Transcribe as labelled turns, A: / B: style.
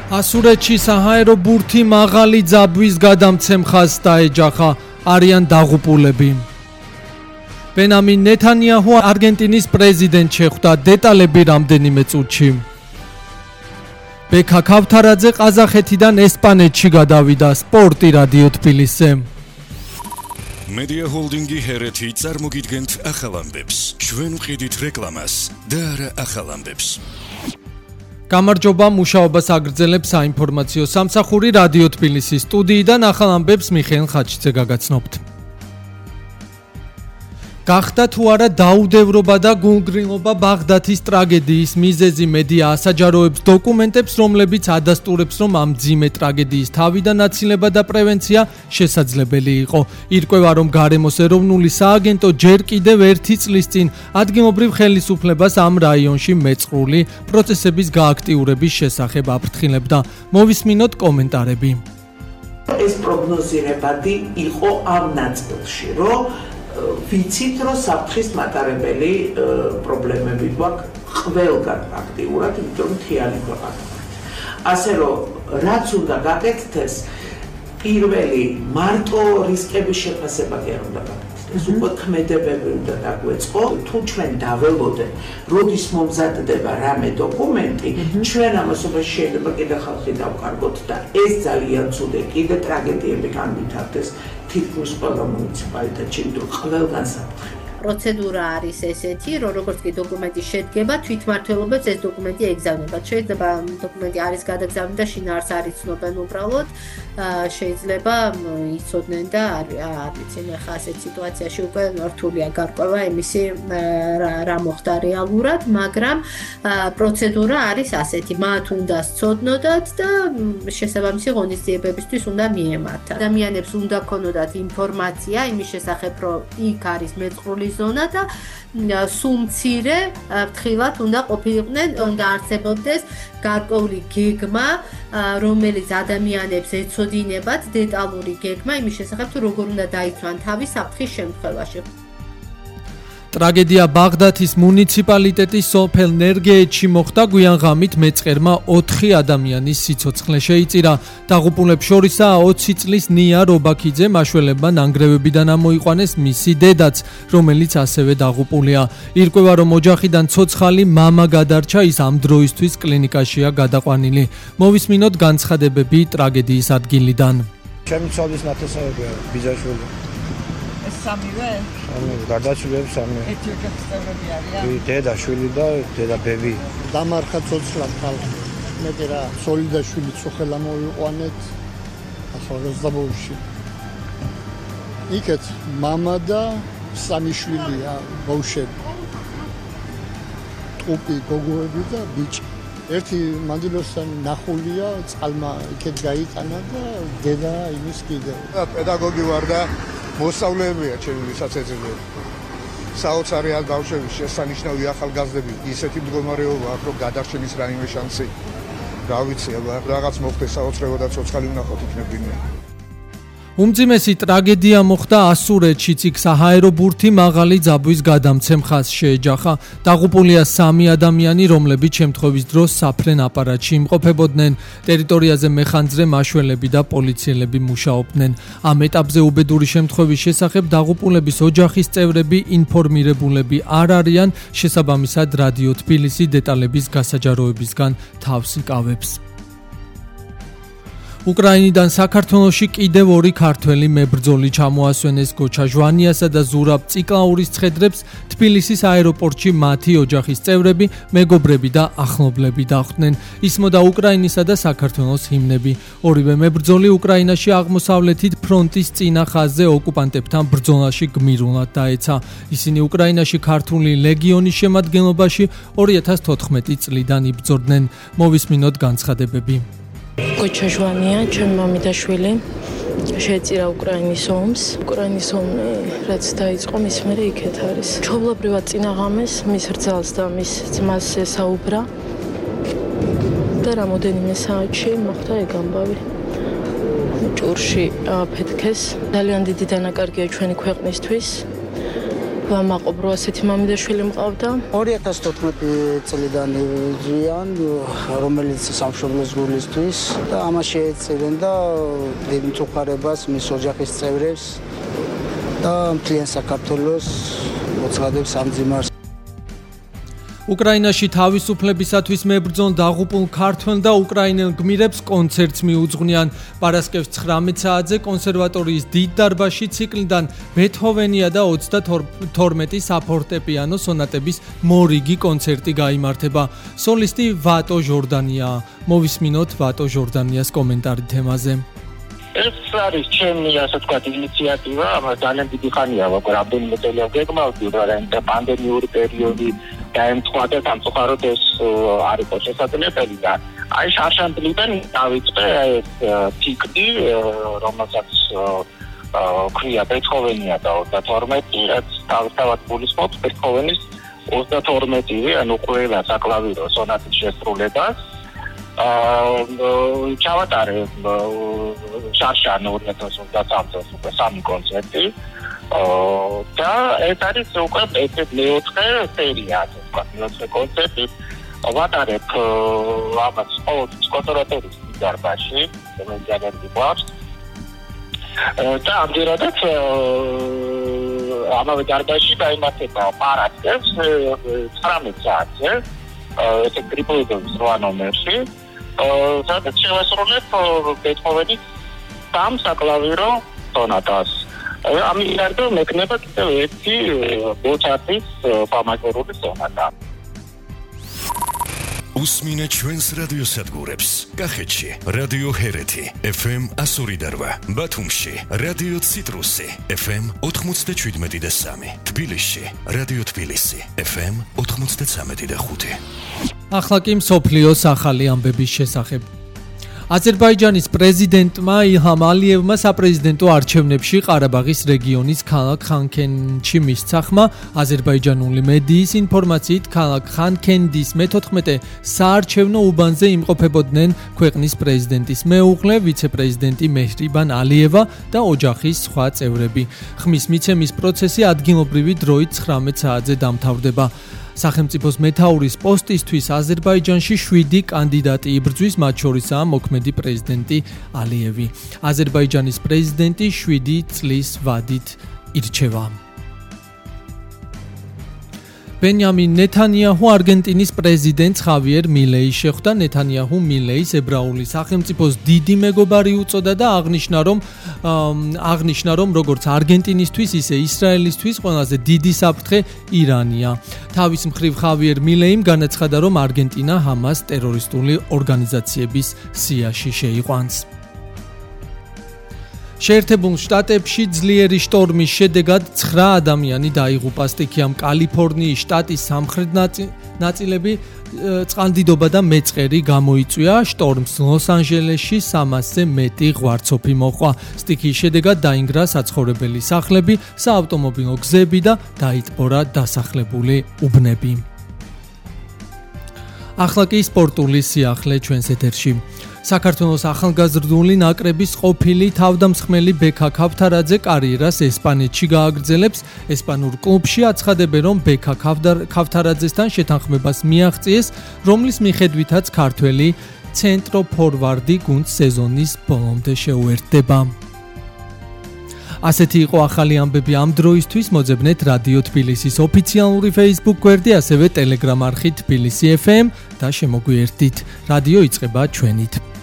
A: ასურეთში საჰაერო ბურთი მაღალი ძაბვის გადამცემ ხაზს დაეჯახა, არიან დაღუპულები. ბენიამინ ნეთანიაჰუ არგენტინის პრეზიდენტ შეხვდა, დეტალები რამდენიმე წუთში. ბექა ქავთარაძე ყაზახეთიდან ესპანეთში გადავიდა, სპორტი რადიო თბილისზე.
B: Media Holdingi Hereti წარმოგიდგენთ ახალ ამბებს. ჩვენ ვყიდით რეკლამას და არა ახალ ამბებს.
A: გამარჯობა, მუშაობას აგრძელებს საინფორმაციო სამსახური რადიო თბილისის სტუდიიდან ახალ ამბებს მიხეილ ხაჩიძე გაგაცნობთ. გახდა თუ არა დაუდევრობა და გულგრილობა ბაღდათის ტრაგედიის მიზეზი, მედია ასაჯაროებს დოკუმენტებს, რომლებიც ადასტურებს, რომ ამ მძიმე ტრაგედიის თავიდან აცილება და პრევენცია შესაძლებელი იყო. ირკვევა, რომ გარემოს ეროვნული სააგენტო ჯერ კიდევ ერთი წლის წინ ადგილობრივ ხელისუფლებას ამ რაიონში მეწყრული პროცესების გააქტიურების შესახებ აფრთხილებდა. მოვისმინოთ კომენტარები.
C: ეს პროგნოზირებადი იყო ამ ნაწილში, რომ ვიცით, რომ საფრთხის მატარებელი პრობლემები გვაქვს ყველგან აქტიურად, იმიტომ მთიანი ქვეყანა. ასე რომ რაც უნდა გაკეთდეს, პირველი მარტო რისკების შეფასება კი არ უნდა გაკეთდეს, უკვე ქმედებები უნდა დაგვეწყო. თუ ჩვენ დაველოდეთ, როდის მომზადდება რამე დოკუმენტი, ჩვენ ამასობაში შეიძლება კიდე ხალხი დავკარგოთ და ეს ძალიან ცუდი კიდე ტრაგედიები განვითარდეს. თითქმის ყველა მუნიციპალიტეტში, ყველგან საფრთხე.
D: პროცედურა არის ესეთი, რომ როგორც კი დოკუმენტი შედგება, თვითმმართველობებს ეს დოკუმენტი ეგზავნებათ. შეიძლება დოკუმენტი არის გადაგზავნილი და შინაარსს არ იცნობენ უბრალოდ, შეიძლება იცოდნენ და არ ვიცი, ხა ასეთ სიტუაციაში უკვე რთულია გარკვევა იმისი რა მოხდა რეალურად, მაგრამ პროცედურა არის ასეთი, მათ უნდა სცოდნოდათ და შესაბამისი ღონისძიებებისთვის უნდა მიემართათ. ადამიანებს უნდა ქონოდათ ინფორმაცია იმის შესახებ, რომ იქ არის მეწყრული ზონა და სულ მცირე ფრთხილად უნდა ყოფილიყვნენ, უნდა არსებობდეს გარკვეული გეგმა, რომელიც ადამიანებს ეცოდინებათ, დეტალური გეგმა იმის შესახებ, თუ როგორ უნდა დაიცვან თავი საფრთხის შემთხვევაში.
A: ტრაგედია ბაღდათის მუნიციპალიტეტის სოფელ ნერგეეთში მოხდა, გვიან ღამით მეწყერმა 4 ადამიანის სიცოცხლე შეიწირა. დაღუპულებს შორისაა 20 წლის ნია რობაქიძე, მაშველებმა ნანგრევებიდან ამოიყვანეს მისი დედაც, რომელიც ასევე დაღუპულია. ირკვევა, რომ ოჯახიდან ცოცხალი მამა გადარჩა, ის ამ დროისთვის კლინიკაშია გადაყვანილი. მოვისმინოთ განცხადებები ტრაგედიის ადგილიდან.
E: ჩემი ცოლის ნათესავებია ბიძაშვილი. სამივე? გარდაცვლილებს სამივე. ერთი ოჯახის წევრები არიან? დედა, შვილი და დედა ბები. დამარხა ცოცხლად ხალხი. მეტი რა, ცოლი და შვილი წუხელა მოვიყვანეთ ახალგაზრდობაში. იქეთ მამა და 3 შვილია, ბავშვები. ტყუპი, გოგოები და ბიჭი. ერთი მანდილოსთან ნახულია, წყალმა იქეთ გაიტანა და დედა იმის კიდევ. პედაგოგი ვარ და მოსწავლეებია ჩემი ვისაცეცები. საოცარი ბავშვები, შესანიშნავი ახალგაზრდები, ისეთი მდგომარეობა აქვს, რომ გადარჩენის რაიმე შანსი. რა ვიცი, რაღაც მოხდეს საოცრება და ცოცხალი ვნახოთ იქნებინია.
A: უმძიმესი ტრაგედია მოხდა ასურეთშიც, იქ საჰაერო ბურთი მაღალი ძაბვის გადამცემ ხაზს შეეჯახა. დაღუპულია 3 ადამიანი, რომლებიც შემთხვევის დროს საფრენ აპარატში იმყოფებოდნენ. ტერიტორიაზე მეხანძრე მაშველები და პოლიციელები მუშაობდნენ. ამ ეტაპზე უბედური შემთხვევის შესახებ დაღუპულების ოჯახის წევრები ინფორმირებულები არ არიან, შესაბამისად რადიო თბილისი დეტალების გასაჯაროებისგან თავს იკავებს. უკრაინიდან საქართველოში კიდევ 2 ქართველი მებრძოლი ჩამოასვენეს. გოჩა ჟვანიასა და ზურაბ ციკლაურის ცხედრებს თბილისის აეროპორტში მათი ოჯახის წევრები, მეგობრები და ახლობლები დახვდნენ. ისმოდა უკრაინისა და საქართველოს ჰიმნები. ორივე მებრძოლი უკრაინაში აღმოსავლეთით ფრონტის წინა ხაზზე ოკუპანტებთან ბრძოლაში გმირულად დაეცა. ისინი უკრაინაში ქართული ლეგიონის შემადგენლობაში 2014 წლიდან იბრძოდნენ. მოვისმინოთ განცხადებები.
F: გოჩა ჟვანია, ჩემი მამი და შვილი შეეწირა უკრაინის ომს. უკრაინის ომი რაც დაიწყო, მის მერე იქეთ არის. ჩვეულებრივად წინაღამეს მის რძალს და მის ძმას ესაუბრა და რამოდენიმე საათში მოხდა ეგ ამბავი. ჭურში აფეთქეს. ძალიან დიდი დანაკარგია ჩვენი ქვეყნისთვის. ვამაყობ, რომ ასეთი მამიდაშვილი მყავდა.
G: 2014 წლიდან ზვიან, რომელიც სამშობლოს გულისთვის და ამას შეეწირენ და დიდ მწუხარებას მის ოჯახის წევრებს და მთლიან საქართველოს მოწადებს ამ ძიმარს.
A: უკრაინაში თავისუფლებისათვის მებრძოლ დაღუპულ ქართველ და უკრაინელ გმირებს კონცერტს მიუძღვნიან. პარასკევს 19 საათზე კონსერვატორიის დიდ დარბაზში ციკლიდან ბეთჰოვენია და 32 საფორტეპიანო სონატების მორიგი კონცერტი გაიმართება. სოლისტი ვატო ჟორდანია. მოვისმინოთ ვატო ჟორდანიას კომენტარი თემაზე.
H: ეს არის ჩემი ასე ვთქვათ ინიციატივა, ძალიან დიდი ხანია, მაგრამ რამდენიმე წელი გეგმავდი, მაგრამ პანდემიური პერიოდი დაემთხვა და სამწუხაროდ ეს არ იყო შესაძლებელი და აი შარშანტლიდან დავიწყე ეს ფიქრი, რომელსაც ქვია ბეთჰოვენია და 32, რაც თავისთავად გულისხმობს ბეთჰოვენის 32, ანუ ყველა საკლავირო სონატის შესრულებას. ჩავატარე შარშან 2023 წელს უკვე 3 კონცერტი და ეს არის უკვე მეოთხე სერია, ასე ვთქვათ, მეოთხე კონცერტი. ვატარებ ამას კონსერვატორიის დარბაზში, რომელიც გვაქვს. და ამჯერადაც ამავე დარბაზში გაიმართება პარასკევს 19 საათზე, ეს გრიპოიდოვის 8 ნომერში. სადაც შევასრულებ ბეთჰოვენის 3 საკლავირო სონატას. ამის გარდა მექნება კიდევ ერთი მოცარტის ფამაჟორული სონატა.
B: უსმინე ჩვენს რადიოსადგურებს. კახეთში რადიო ჰერეთი FM 102.8, ბათუმში რადიო ციტრუსი FM 97.3, თბილისში რადიო თბილისი FM 93.5.
A: ახლა კი მსოფლიოს ახალი ამბების შესახებ. აზერბაიჯანის პრეზიდენტმა ილჰამ ალიევმა საპრეზიდენტო არჩევნებში ყარაბაღის რეგიონის ქალაქ ხანქენდში მისცა ხმა. აზერბაიჯანული მედიის ინფორმაციით ქალაქ ხანქენდის მე-14 საარჩევნო უბანზე იმყოფებოდნენ ქვეყნის პრეზიდენტის მეუღლე, ვიცე-პრეზიდენტი მეჰრიბან ალიევა და ოჯახის სხვა წევრები. ხმის მიცემის პროცესი ადგილობრივი დროით 19 საათზე დამთავრდება. სახელმწიფოს მეთაურის პოსტისთვის აზერბაიჯანში 7 კანდიდატი იბრძვის, მათ შორისაა მოქმედი პრეზიდენტი ალიევი. აზერბაიჯანის პრეზიდენტი 7 წლის ვადით ირჩევა. ბენიამინ ნეთანიაჰუ არგენტინის პრეზიდენტს ხავიერ მილეის შეხვდა. ნეთანიაჰუ მილეის ებრაული სახელმწიფოს დიდი მეგობარი უწოდა და აღნიშნა, რომ როგორც არგენტინისთვის, ისე ისრაელისთვის ყველაზე დიდი საფრთხე ირანია. თავის მხრივ ხავიერ მილეიმ განაცხადა, რომ არგენტინა ჰამას ტერორისტული ორგანიზაციების სიაში შეიყვანს. შეერთებულ შტატებში ძლიერი შტორმის შედეგად 9 ადამიანი დაიღუპა. სტიქიამ კალიფორნიის შტატის სამხრეთ ნაწილები წყალდიდობა და მეწყერი გამოიწვია. შტორმს ლოს-ანჯელესში 300-ზე მეტი ღვარცოფი მოჰყვა. სტიქიის შედეგად დაინგრა საცხოვრებელი სახლები, საავტომობილო გზები და დაიტბორა დასახლებული უბნები. ახლა კი სპორტული სიახლე ჩვენს ეთერში. საქართველოს ახალგაზრდული ნაკრების ყოფილი თავდამსხმელი ბექა ქავთარაძე კარიერას ესპანეთში გააგრძელებს. ესპანურ კლუბში აცხადებენ, რომ ბექა ქავთარაძესთან შეთანხმებას მიაღწიეს, რომლის მიხედვითაც ქართველი ცენტროფორვარდი გუნდს სეზონის ბოლომდე შეუერთდება. ასეთი იყო ახალი ამბები ამ დროისთვის. მოძებნეთ რადიო თბილისის ოფიციალური Facebook გვერდი, ასევე Telegram არხი თბილისი FM და შემოგვიერთდით. რადიო იწყება ჩვენით.